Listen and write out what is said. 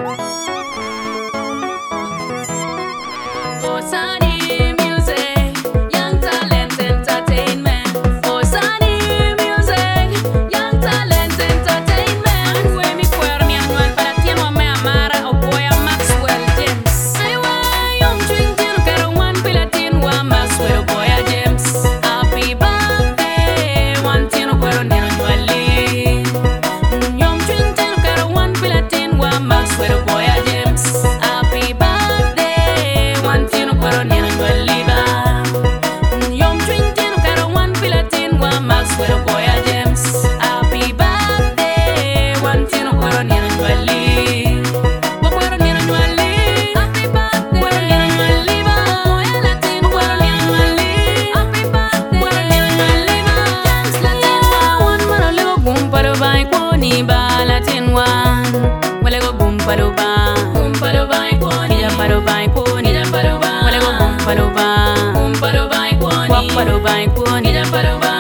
Osani Music, Young Talent Entertainment. Osani Music, Young Talent Entertainment. Fue mi cuerno mi anual para ti no me amara o voy a Maxwell James. Ay wa yung twin tin karo one pilatin wa Maxwell boy a James. Happy birthday, one tin kwero ni anuali. Yung twin tin karo one pilatin wa Maxwell boy a James. Happy birthday, one tin kwero ni anuali ba. Yung twin tin karo one pilatin wa Maxwell boy a James. Happy birthday, one tin kwero ni anuali. Wa kwero ni anuali. Happy birthday, kwero ni anuali ba. Boy Latin kwero ni anuali. Happy birthday, kwero ni anuali ba. James Latin one mano lego gumpalo ba ikoni ba Latin one. Walego gumpalo ba. Gumpalo ba ikoni. Ijapalo ba ikoni. Ijapalo ba. Walego gumpalo ba. Gumpalo ba ikoni. Wakpalo ba ikoni. Ijapalo ba.